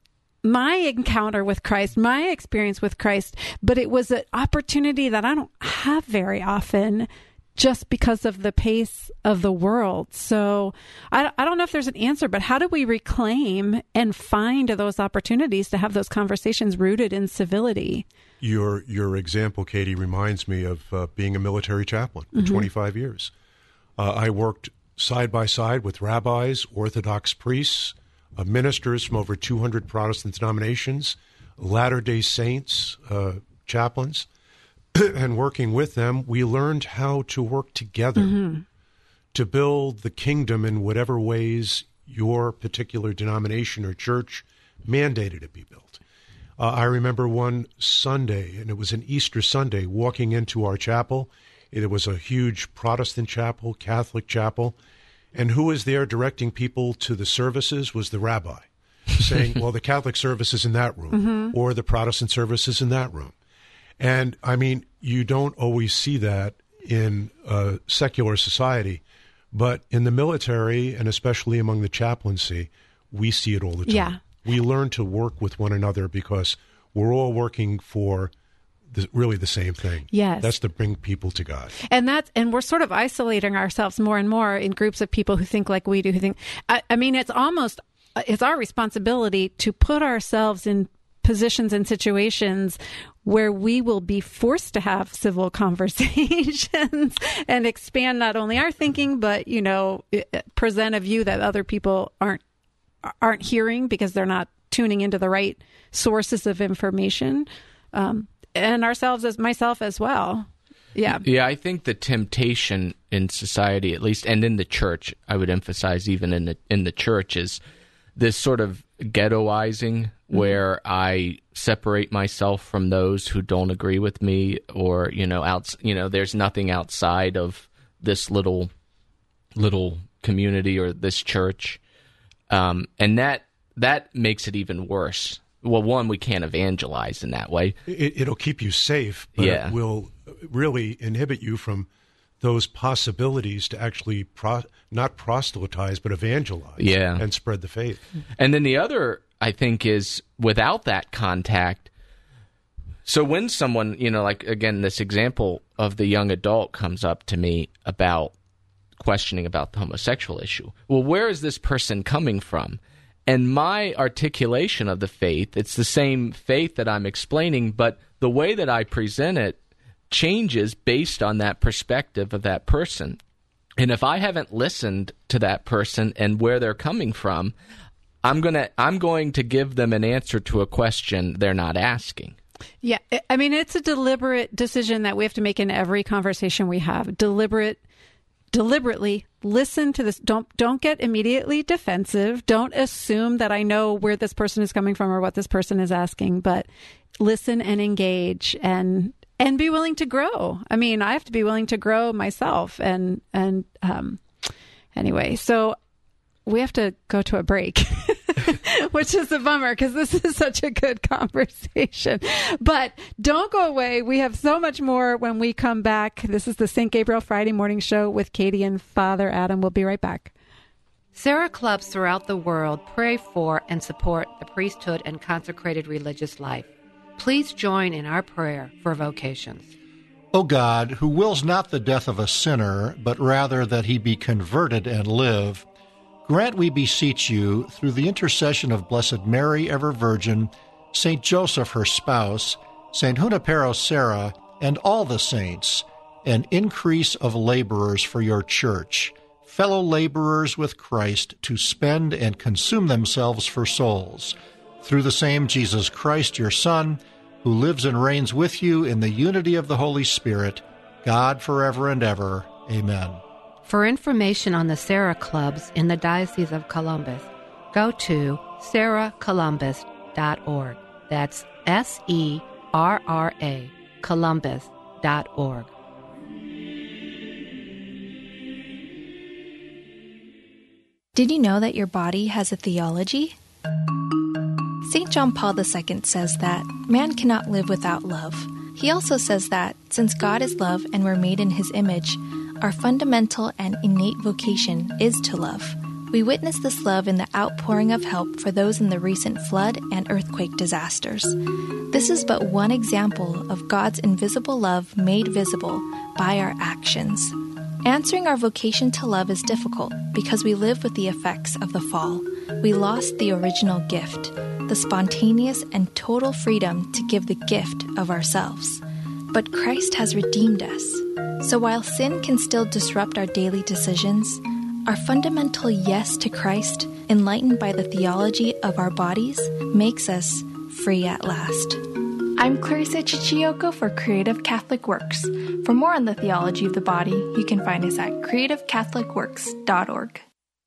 my encounter with Christ, my experience with Christ, but it was an opportunity that I don't have very often just because of the pace of the world. So I don't know if there's an answer, but how do we reclaim and find those opportunities to have those conversations rooted in civility? Your example, Katie, reminds me of being a military chaplain for 25 years. I worked side by side with rabbis, Orthodox priests, ministers from over 200 Protestant denominations, Latter-day Saints, chaplains, and working with them, we learned how to work together to build the kingdom in whatever ways your particular denomination or church mandated it be built. I remember one Sunday, and it was an Easter Sunday, walking into our chapel. It was a huge Protestant chapel, Catholic chapel, and who was there directing people to the services was the rabbi, saying, well, the Catholic service is in that room, or the Protestant service is in that room. And, I mean, you don't always see that in a secular society, but in the military, and especially among the chaplaincy, we see it all the time. Yeah. We learn to work with one another because we're all working for really the same thing. Yes. That's to bring people to God. And we're sort of isolating ourselves more and more in groups of people who think like we do, it's our responsibility to put ourselves in positions and situations where we will be forced to have civil conversations and expand not only our thinking, but, present a view that other people aren't hearing because they're not tuning into the right sources of information. and ourselves as myself as well. Yeah. Yeah, I think the temptation in society, at least, and in the church, I would emphasize even in the church, is this sort of ghettoizing where I separate myself from those who don't agree with me, or there's nothing outside of this little community or this church, and that makes it even worse. Well, one, we can't evangelize in that way. It'll keep you safe, but it will really inhibit you from those possibilities to actually not proselytize, but evangelize and spread the faith. And then the other, I think, is without that contact. So when someone, like, again, this example of the young adult comes up to me about questioning about the homosexual issue, well, where is this person coming from? And my articulation of the faith, it's the same faith that I'm explaining, but the way that I present it changes based on that perspective of that person. And if I haven't listened to that person and where they're coming from, I'm going to give them an answer to a question they're not asking. Yeah, I mean, it's a deliberate decision that we have to make in every conversation we have. Deliberately listen to this. Don't get immediately defensive. Don't assume that I know where this person is coming from or what this person is asking, but listen and engage and be willing to grow. I mean, I have to be willing to grow myself. And anyway, so we have to go to a break, which is a bummer because this is such a good conversation. But don't go away. We have so much more when we come back. This is the St. Gabriel Friday Morning Show with Katie and Father Adam. We'll be right back. Sarah clubs throughout the world pray for and support the priesthood and consecrated religious life. Please join in our prayer for vocations. O God, who wills not the death of a sinner, but rather that he be converted and live, grant, we beseech you, through the intercession of Blessed Mary, ever Virgin, Saint Joseph, her spouse, Saint Junipero Serra, and all the saints, an increase of laborers for your church, fellow laborers with Christ, to spend and consume themselves for souls. Through the same Jesus Christ, your Son, who lives and reigns with you in the unity of the Holy Spirit, God forever and ever. Amen. For information on the Sarah Clubs in the Diocese of Columbus, go to sarahcolumbus.org. That's SERRA, Columbus.org. Did you know that your body has a theology? St. John Paul II says that man cannot live without love. He also says that since God is love and we're made in his image, our fundamental and innate vocation is to love. We witness this love in the outpouring of help for those in the recent flood and earthquake disasters. This is but one example of God's invisible love made visible by our actions. Answering our vocation to love is difficult because we live with the effects of the fall. We lost the original gift, the spontaneous and total freedom to give the gift of ourselves. But Christ has redeemed us. So while sin can still disrupt our daily decisions, our fundamental yes to Christ, enlightened by the theology of our bodies, makes us free at last. I'm Clarissa Chichioko for Creative Catholic Works. For more on the theology of the body, you can find us at creativecatholicworks.org.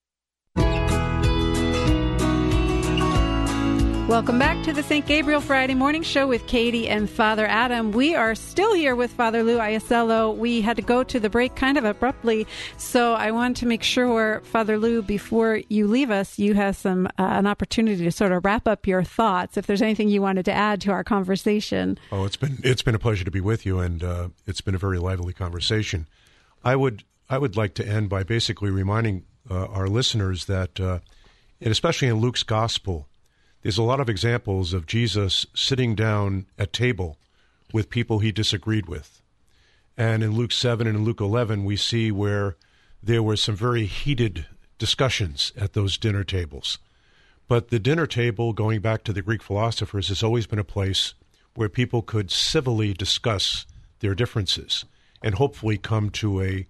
Welcome back to the St. Gabriel Friday Morning Show with Katie and Father Adam. We are still here with Father Lou Aiello. We had to go to the break kind of abruptly, so I want to make sure, Father Lou, before you leave us, you have some an opportunity to sort of wrap up your thoughts, if there's anything you wanted to add to our conversation. Oh, it's been a pleasure to be with you, and it's been a very lively conversation. I would like to end by basically reminding our listeners that, and especially in Luke's Gospel, there's a lot of examples of Jesus sitting down at table with people he disagreed with. And in Luke 7 and in Luke 11, we see where there were some very heated discussions at those dinner tables. But the dinner table, going back to the Greek philosophers, has always been a place where people could civilly discuss their differences and hopefully come to a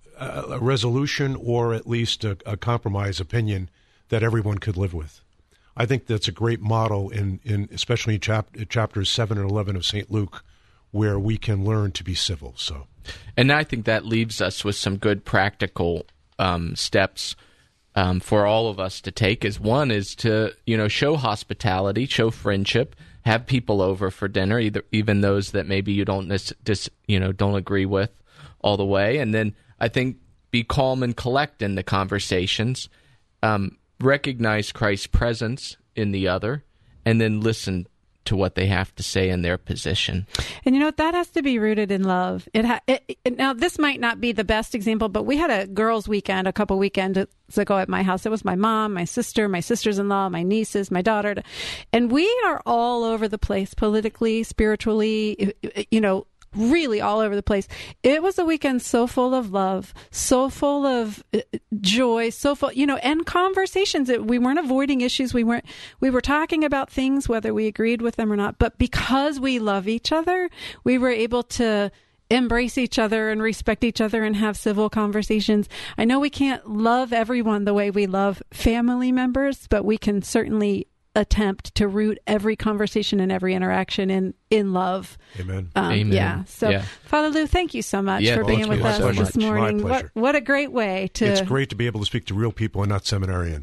resolution or at least a compromise opinion that everyone could live with. I think that's a great model in especially chapters 7 and 11 of St. Luke, where we can learn to be civil. So, and I think that leaves us with some good practical steps for all of us to take. One is to show hospitality, show friendship, have people over for dinner, even those that maybe you don't don't agree with all the way, and then I think be calm and collect in the conversations, recognize Christ's presence in the other, and then listen to what they have to say in their position. And that has to be rooted in love. Now, this might not be the best example, but we had a girls' weekend a couple weekends ago at my house. It was my mom, my sister, my sisters-in-law, my nieces, my daughter. And we are all over the place politically, spiritually, really all over the place. It was a weekend so full of love, so full of joy, so full, and conversations. We weren't avoiding issues. We were talking about things, whether we agreed with them or not. But because we love each other, we were able to embrace each other and respect each other and have civil conversations. I know we can't love everyone the way we love family members, but we can certainly attempt to root every conversation and every interaction in love. Amen. Amen. Yeah. So, Father Lou, thank you so much for being with us this morning. My pleasure. What a great way to... It's great to be able to speak to real people and not seminarians.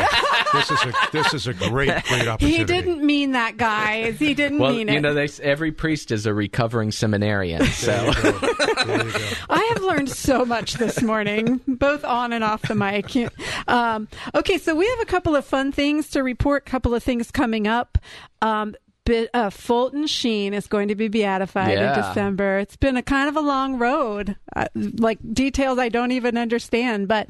This is a great opportunity. He didn't mean that, guys. He didn't mean it. Every priest is a recovering seminarian. So There you go. I have learned so much this morning, both on and off the mic. Okay, so we have a couple of fun things to report, couple of things coming up. Fulton Sheen is going to be beatified in December. It's been a kind of a long road, like details I don't even understand, but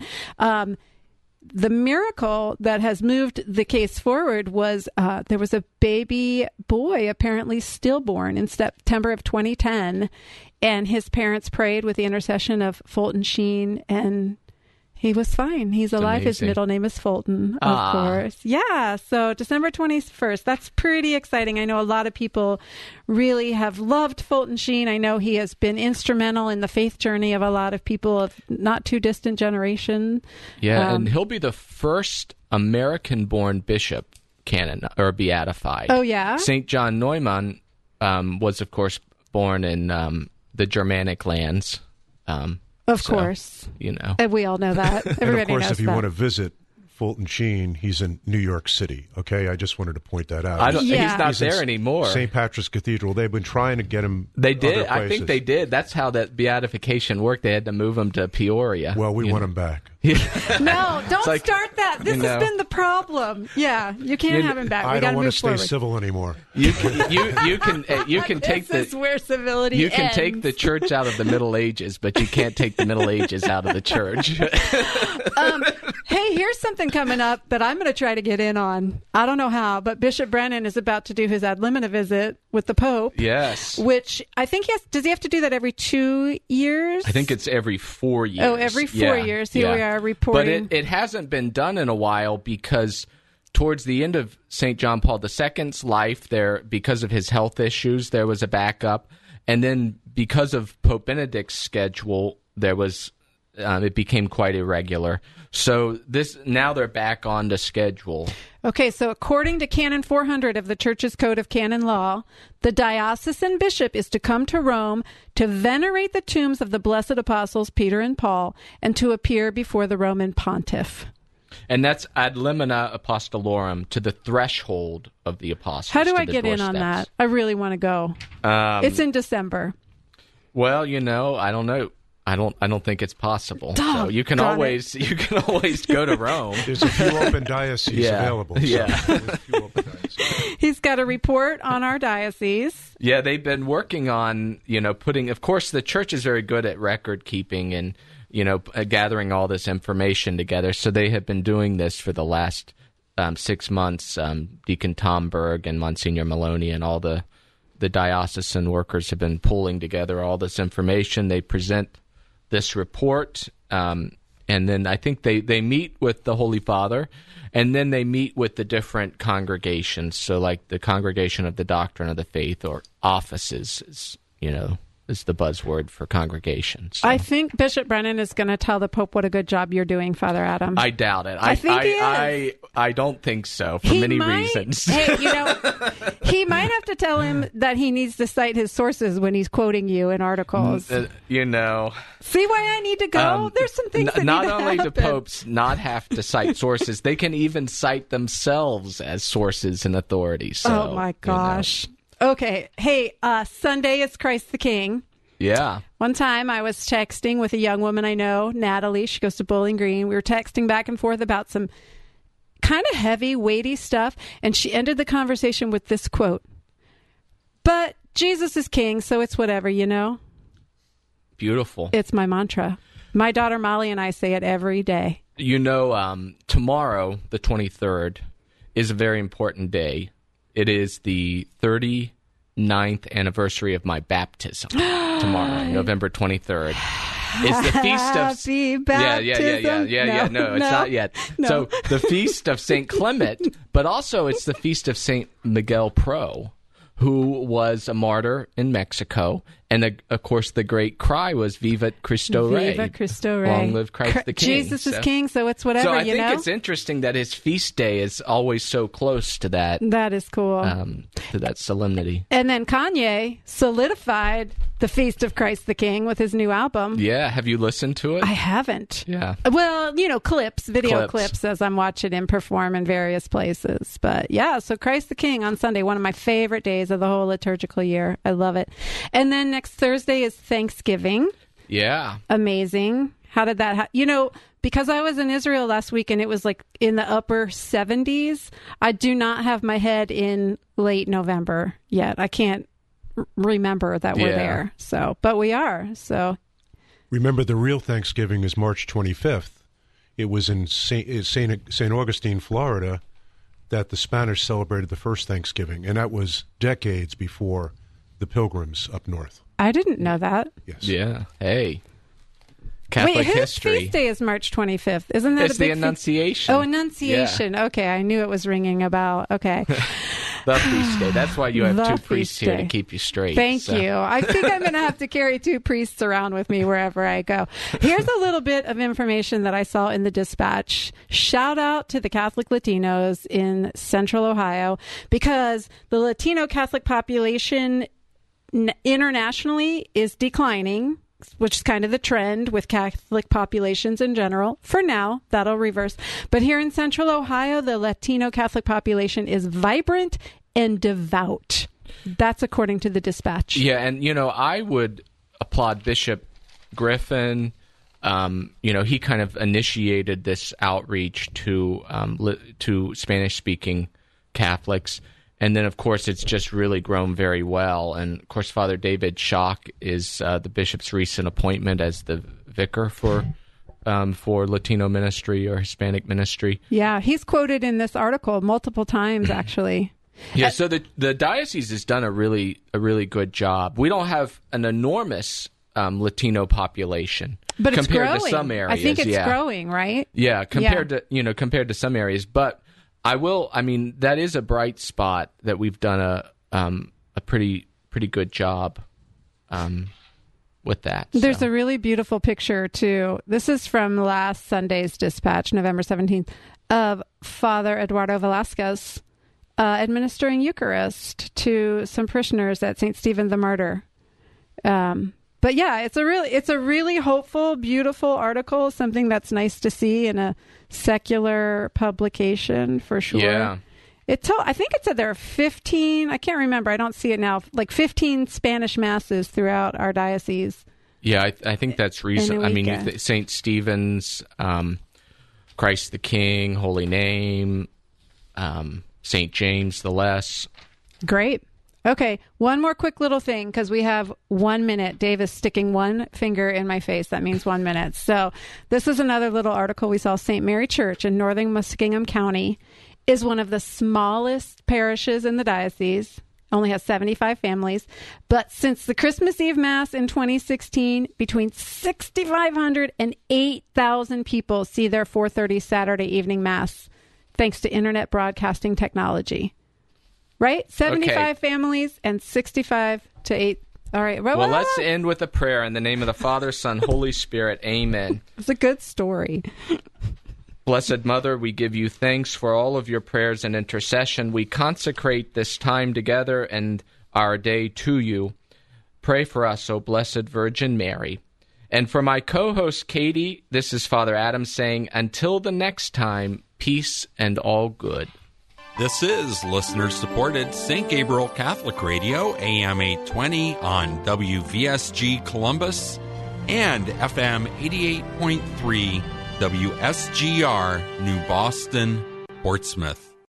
the miracle that has moved the case forward was there was a baby boy apparently stillborn in September of 2010, and his parents prayed with the intercession of Fulton Sheen, and he was fine. He's alive. His middle name is Fulton, of course. Yeah, so December 21st. That's pretty exciting. I know a lot of people really have loved Fulton Sheen. I know he has been instrumental in the faith journey of a lot of people of not too distant generation. Yeah, and he'll be the first American-born bishop beatified. Oh, yeah? St. John Neumann was, of course, born in the Germanic lands. Of course. And we all know that. Everybody and of course, knows if you want to visit Fulton Sheen, he's in New York City. Okay, I just wanted to point that out. He's not there anymore. St. Patrick's Cathedral. They've been trying to get him. They did. I think they did. That's how that beatification worked. They had to move him to Peoria. Well, we want him back. No, don't start that. This has been the problem. Yeah, you can't have him back. I don't want to stay civil anymore. You can take this is where civility You can ends. take the church out of the Middle Ages, but you can't take the Middle Ages out of the church. Hey, here's something coming up that I'm going to try to get in on. I don't know how, but Bishop Brennan is about to do his ad limina visit with the Pope. Yes. Which I think does he have to do that every 2 years? I think it's every 4 years. Oh, every 4 years. Here we are reporting. But it hasn't been done in a while because towards the end of St. John Paul II's life, because of his health issues, there was a backup. And then because of Pope Benedict's schedule, there was it became quite irregular. So now they're back on the schedule. Okay, so according to Canon 400 of the Church's Code of Canon Law, the diocesan bishop is to come to Rome to venerate the tombs of the blessed apostles Peter and Paul and to appear before the Roman pontiff. And that's ad limina apostolorum, to the threshold of the apostles. How do I get in on that? I really want to go. It's in December. Well, I don't know. I don't think it's possible. So you can always go to Rome. There's a few open dioceses available. So. Yeah. He's got a report on our diocese. Yeah, they've been working on, putting, of course, the church is very good at record keeping and, gathering all this information together. So they have been doing this for the last 6 months. Deacon Tom Berg and Monsignor Maloney and all the diocesan workers have been pulling together all this information. They present this report, and then I think they meet with the Holy Father, and then they meet with the different congregations. So like the Congregation of the Doctrine of the Faith, or offices, is the buzzword for congregations. So. I think Bishop Brennan is going to tell the Pope what a good job you're doing, Father Adam. I doubt it. I think he is. I don't think so for many reasons. Hey, he might have to tell him that he needs to cite his sources when he's quoting you in articles. See why I need to go? There's some things that not need to only happen. do popes not have to cite sources, they can even cite themselves as sources and authorities. So, oh my gosh. Okay. Hey, Sunday is Christ the King. Yeah. One time I was texting with a young woman I know, Natalie. She goes to Bowling Green. We were texting back and forth about some kind of heavy, weighty stuff. And she ended the conversation with this quote. But Jesus is king, so it's whatever, Beautiful. It's my mantra. My daughter Molly and I say it every day. Tomorrow, the 23rd, is a very important day. It is the 39th anniversary of my baptism. Tomorrow, November 23rd. Is the feast of Happy baptism. Yeah. No, it's not yet. No. So the feast of Saint Clement, but also it's the feast of Saint Miguel Pro, who was a martyr in Mexico. And, of course, the great cry was Viva Cristo Rey. Viva Cristo Rey. Long live Christ the King. Jesus is king, so it's whatever, So I think it's interesting that his feast day is always so close to that. That is cool. To that solemnity. And then Kanye solidified the Feast of Christ the King with his new album. Yeah. Have you listened to it? I haven't. Yeah. Well, video clips as I'm watching him perform in various places. But yeah, so Christ the King on Sunday, one of my favorite days of the whole liturgical year. I love it. And then next Thursday is Thanksgiving. Yeah. Amazing. How did that because I was in Israel last week and it was like in the upper 70s, I do not have my head in late November yet. I can't remember that we're there. So, but we are. So remember, the real Thanksgiving is March 25th. It was in St. Augustine, Florida, that the Spanish celebrated the first Thanksgiving, and that was decades before the Pilgrims up north. I didn't know that. Yes. Yeah. Hey. Catholic Wait, whose history. feast day is March 25th? Isn't that it's a big the Annunciation. Oh, Annunciation. Yeah. Okay, I knew it was ringing a bell. Okay. The feast day. That's why you have The two priests feast here day. to keep you straight. Thank you. I think I'm going to have to carry two priests around with me wherever I go. Here's a little bit of information that I saw in the Dispatch. Shout out to the Catholic Latinos in Central Ohio, because the Latino Catholic population internationally is declining, which is kind of the trend with Catholic populations in general. For now, that'll reverse. But here in Central Ohio, the Latino Catholic population is vibrant and devout. That's according to the Dispatch. Yeah, and, I would applaud Bishop Griffin. He kind of initiated this outreach to Spanish-speaking Catholics. And then, of course, it's just really grown very well. And, of course, Father David Schock is the bishop's recent appointment as the vicar for Latino ministry or Hispanic ministry. Yeah, he's quoted in this article multiple times, actually. Yeah, so the diocese has done a really good job. We don't have an enormous Latino population, but it's compared growing. to some areas. I think it's growing, right? Yeah, compared to some areas, but. That is a bright spot that we've done a pretty good job with that. There's a really beautiful picture, too. This is from last Sunday's Dispatch, November 17th, of Father Eduardo Velasquez administering Eucharist to some parishioners at St. Stephen the Martyr. But yeah, it's a really hopeful, beautiful article, something that's nice to see in a secular publication for sure. Yeah. I think it said there are 15, I can't remember, I don't see it now, like 15 Spanish masses throughout our diocese. Yeah, I think that's recent. St. Stephen's, Christ the King, Holy Name, St. James the Less. Great. Okay, one more quick little thing, because we have 1 minute. Dave is sticking one finger in my face. That means 1 minute. So this is another little article we saw. St. Mary Church in northern Muskingum County is one of the smallest parishes in the diocese. Only has 75 families. But since the Christmas Eve Mass in 2016, between 6,500 and 8,000 people see their 4:30 Saturday evening Mass, thanks to internet broadcasting technology. Right? 75 families and 65 to All right. Well, let's end with a prayer in the name of the Father, Son, Holy Spirit. Amen. It's a good story. Blessed Mother, we give you thanks for all of your prayers and intercession. We consecrate this time together and our day to you. Pray for us, O Blessed Virgin Mary. And for my co-host, Katie, this is Father Adam saying, until the next time, peace and all good. This is listener-supported St. Gabriel Catholic Radio, AM 820 on WVSG Columbus and FM 88.3 WSGR New Boston, Portsmouth.